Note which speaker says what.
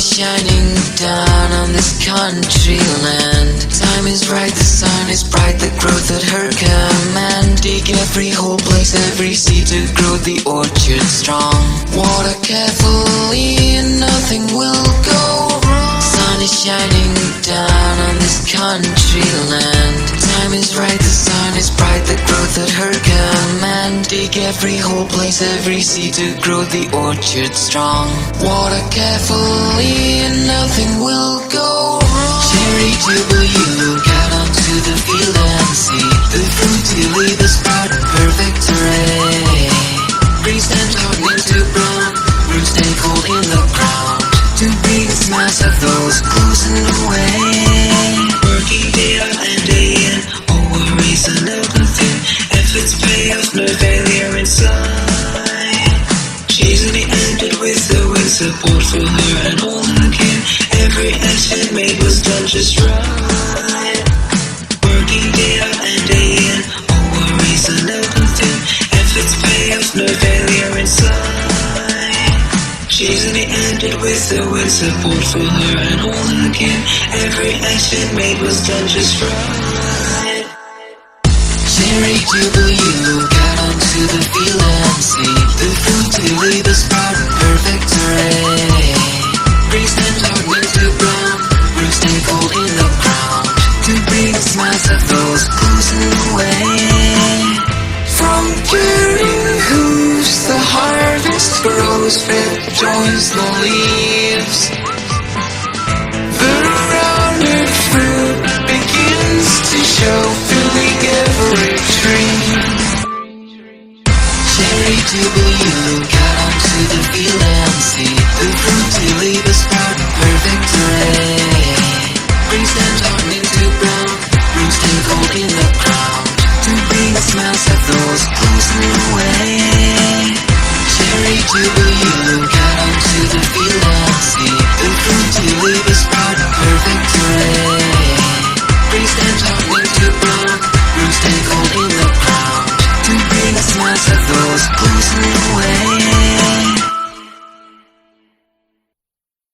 Speaker 1: is shining down on this country land. Time is right, the sun is bright, the growth at her command. Dig every hole, place every seed to grow the orchard strong. Water carefully and nothing will go wrong. Sun is shining down on this country land. Time is right, the sun is bright, the growth at her command. Dig every hole, place every seed to grow the orchard strong. Water carefully and nothing will go wrong. Cherry Jubilee, look out onto the field and see the fruit you leave the sprout in perfect array. Green stand hardening to brown, roots stay cold in the ground. To bring the smash of those closing away. Working day out and day in, all worries and nothing. Efforts pay off, no failure inside. She's only ended with the wind, support for her and all her kin. Every action made was done just right. Working day out and day in, all worries and nothing. Efforts pay off, no failure inside. She's only ended with the wind, support for her and all her kin. Every action made was done just right. Cherry Jubilee, look out onto the field and see the fruit to leave the sprout in perfect array. Green stand hardening to brown, roots stay cold in the ground. To bring the smiles of those closing away. From purring hooves the harvest grows, rejoice the leaves. The rounded fruit begins to show, filling every tree. Cherry Jubilee, look out onto the field and see the fruit to leave a sprout in perfect array. Green stand hardening to brown, roots stay cold in the ground. To bring the smiles of those closing away. Cherry Jubilee, look out onto the field